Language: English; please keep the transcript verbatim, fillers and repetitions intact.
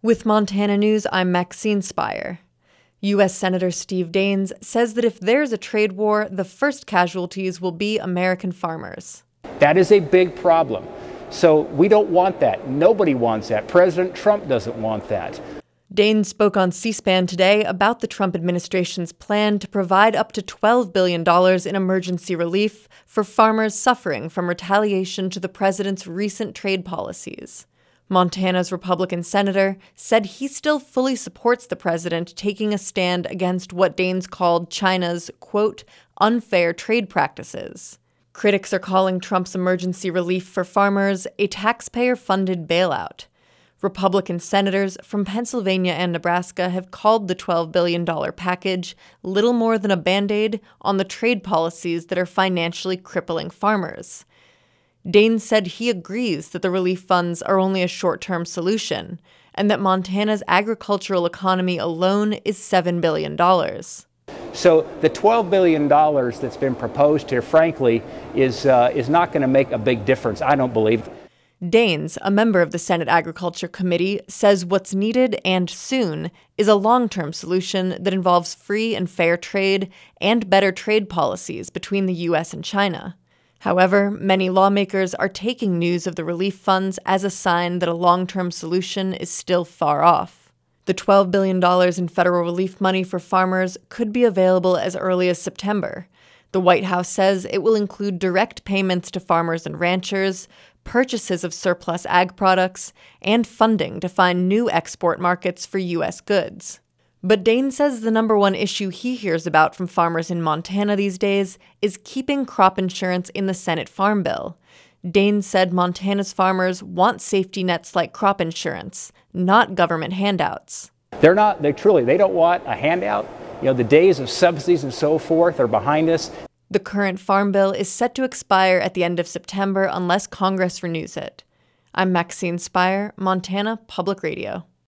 With Montana News, I'm Maxine Spire. U S Senator Steve Daines says that if there's a trade war, the first casualties will be American farmers. That is a big problem. So we don't want that. Nobody wants that. President Trump doesn't want that. Daines spoke on C-SPAN today about the Trump administration's plan to provide up to twelve billion dollars in emergency relief for farmers suffering from retaliation to the president's recent trade policies. Montana's Republican senator said he still fully supports the president taking a stand against what Daines called China's, quote, unfair trade practices. Critics are calling Trump's emergency relief for farmers a taxpayer-funded bailout. Republican senators from Pennsylvania and Nebraska have called the twelve billion dollars package little more than a Band-Aid on the trade policies that are financially crippling farmers. Daines said he agrees that the relief funds are only a short-term solution and that Montana's agricultural economy alone is seven billion dollars. So the twelve billion dollars that's been proposed here, frankly, is, uh, is not going to make a big difference, I don't believe. Daines, a member of the Senate Agriculture Committee, says what's needed and soon is a long-term solution that involves free and fair trade and better trade policies between the U S and China. However, many lawmakers are taking news of the relief funds as a sign that a long-term solution is still far off. The twelve billion dollars in federal relief money for farmers could be available as early as September. The White House says it will include direct payments to farmers and ranchers, purchases of surplus ag products, and funding to find new export markets for U S goods. But Daines says the number one issue he hears about from farmers in Montana these days is keeping crop insurance in the Senate Farm Bill. Daines said Montana's farmers want safety nets like crop insurance, not government handouts. They're not, they truly, they don't want a handout. You know, the days of subsidies and so forth are behind us. The current Farm Bill is set to expire at the end of September unless Congress renews it. I'm Maxine Spire, Montana Public Radio.